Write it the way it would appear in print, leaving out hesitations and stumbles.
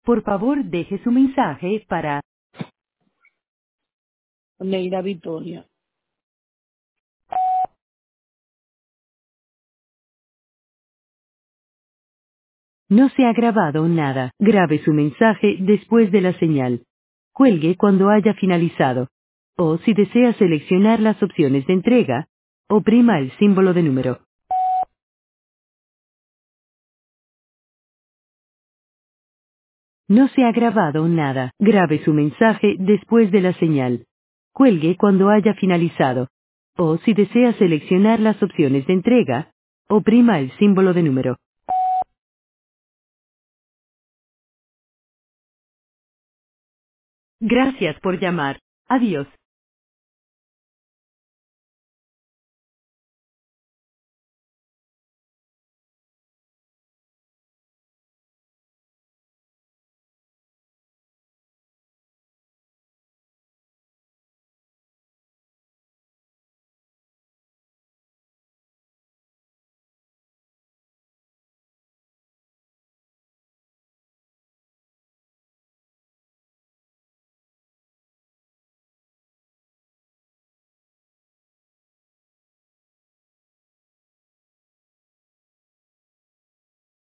Por favor, deje su mensaje para... Neira Victoria. No se ha grabado nada. Grabe su mensaje después de la señal. Cuelgue cuando haya finalizado. O si desea seleccionar las opciones de entrega, oprima el símbolo de número. No se ha grabado nada. Grabe su mensaje después de la señal. Cuelgue cuando haya finalizado. O si desea seleccionar las opciones de entrega, oprima el símbolo de número. Gracias por llamar. Adiós.